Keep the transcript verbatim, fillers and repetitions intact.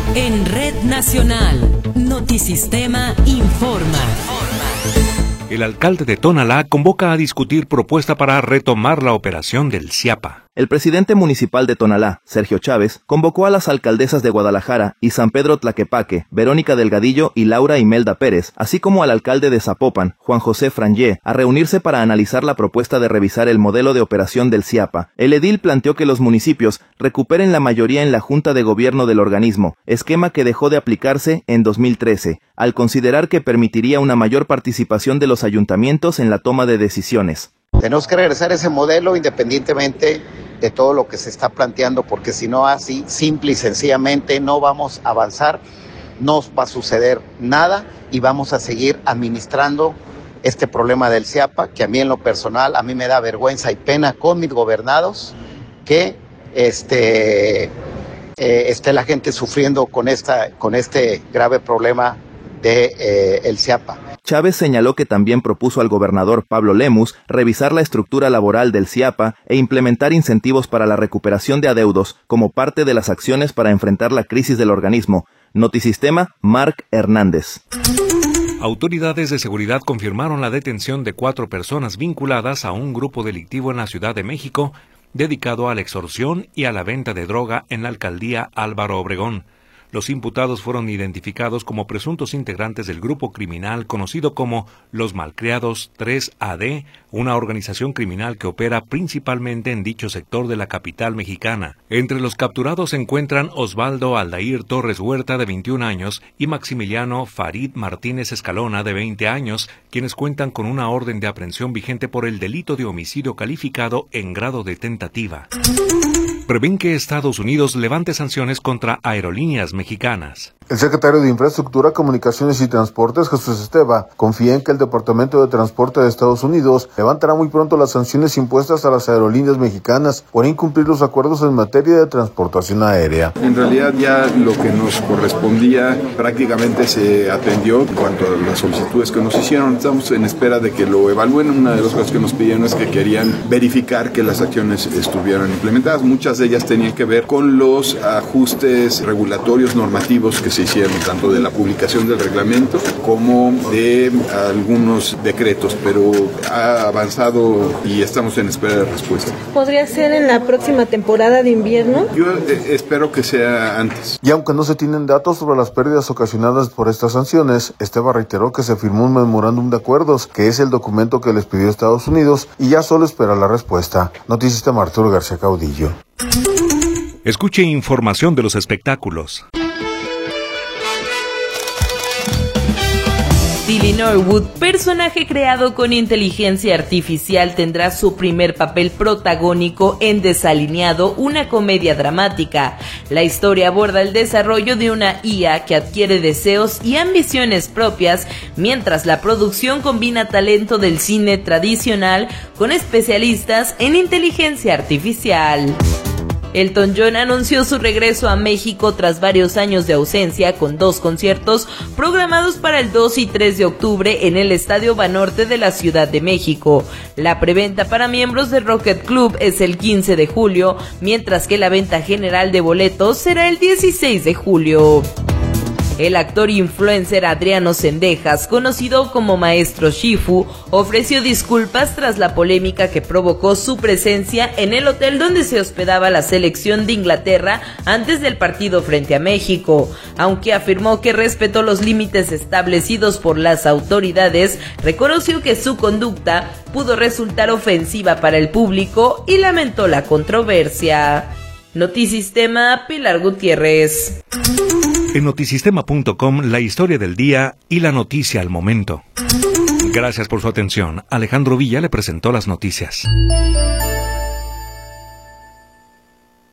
En Red Nacional, Notisistema informa. El alcalde de Tonalá convoca a discutir propuesta para retomar la operación del Ciapa. El presidente municipal de Tonalá, Sergio Chávez, convocó a las alcaldesas de Guadalajara y San Pedro Tlaquepaque, Verónica Delgadillo y Laura Imelda Pérez, así como al alcalde de Zapopan, Juan José Frangé, a reunirse para analizar la propuesta de revisar el modelo de operación del Ciapa. El edil planteó que los municipios recuperen la mayoría en la Junta de Gobierno del organismo, esquema que dejó de aplicarse en dos mil trece, al considerar que permitiría una mayor participación de los ayuntamientos en la toma de decisiones. Tenemos que regresar a ese modelo independientemente de todo lo que se está planteando, porque si no así, simple y sencillamente no vamos a avanzar, no va a suceder nada y vamos a seguir administrando este problema del Ciapa, que a mí en lo personal, a mí me da vergüenza y pena con mis gobernados que este, eh, esté la gente sufriendo con, esta, con este grave problema de eh, el Ciapa. Chávez señaló que también propuso al gobernador Pablo Lemus revisar la estructura laboral del Ciapa e implementar incentivos para la recuperación de adeudos como parte de las acciones para enfrentar la crisis del organismo. Notisistema, Marc Hernández. Autoridades de seguridad confirmaron la detención de cuatro personas vinculadas a un grupo delictivo en la Ciudad de México dedicado a la extorsión y a la venta de droga en la alcaldía Álvaro Obregón. Los imputados fueron identificados como presuntos integrantes del grupo criminal conocido como Los Malcriados tres A D, una organización criminal que opera principalmente en dicho sector de la capital mexicana. Entre los capturados se encuentran Osvaldo Aldair Torres Huerta, de veintiún años, y Maximiliano Farid Martínez Escalona, de veinte años, quienes cuentan con una orden de aprehensión vigente por el delito de homicidio calificado en grado de tentativa. Prevén que Estados Unidos levante sanciones contra aerolíneas mexicanas. El secretario de Infraestructura, Comunicaciones y Transportes, Jesús Esteva, confía en que el Departamento de Transporte de Estados Unidos levantará muy pronto las sanciones impuestas a las aerolíneas mexicanas por incumplir los acuerdos en materia de transportación aérea. En realidad ya lo que nos correspondía prácticamente se atendió en cuanto a las solicitudes que nos hicieron. Estamos en espera de que lo evalúen. Una de las cosas que nos pidieron es que querían verificar que las acciones estuvieran implementadas. Muchas de ellas tenían que ver con los ajustes regulatorios normativos que se hicieron, tanto de la publicación del reglamento como de algunos decretos, pero ha avanzado y estamos en espera de respuesta. ¿Podría ser en la próxima temporada de invierno? Yo eh, espero que sea antes. Y aunque no se tienen datos sobre las pérdidas ocasionadas por estas sanciones, Esteva reiteró que se firmó un memorándum de acuerdos, que es el documento que les pidió Estados Unidos, y ya solo espera la respuesta. Notisistema, Arturo García Caudillo. Escuche información de los espectáculos. Tilly Norwood, personaje creado con inteligencia artificial, tendrá su primer papel protagónico en Desalineado, una comedia dramática. La historia aborda el desarrollo de una I A que adquiere deseos y ambiciones propias, mientras la producción combina talento del cine tradicional con especialistas en inteligencia artificial. Elton John anunció su regreso a México tras varios años de ausencia, con dos conciertos programados para el dos y tres de octubre en el Estadio Banorte de la Ciudad de México. La preventa para miembros de Rocket Club es el quince de julio, mientras que la venta general de boletos será el dieciséis de julio. El actor influencer Adriano Cendejas, conocido como Maestro Shifu, ofreció disculpas tras la polémica que provocó su presencia en el hotel donde se hospedaba la selección de Inglaterra antes del partido frente a México. Aunque afirmó que respetó los límites establecidos por las autoridades, reconoció que su conducta pudo resultar ofensiva para el público y lamentó la controversia. Notisistema, Pilar Gutiérrez. En notisistema punto com, la historia del día y la noticia al momento. Gracias por su atención. Alejandro Villa le presentó las noticias.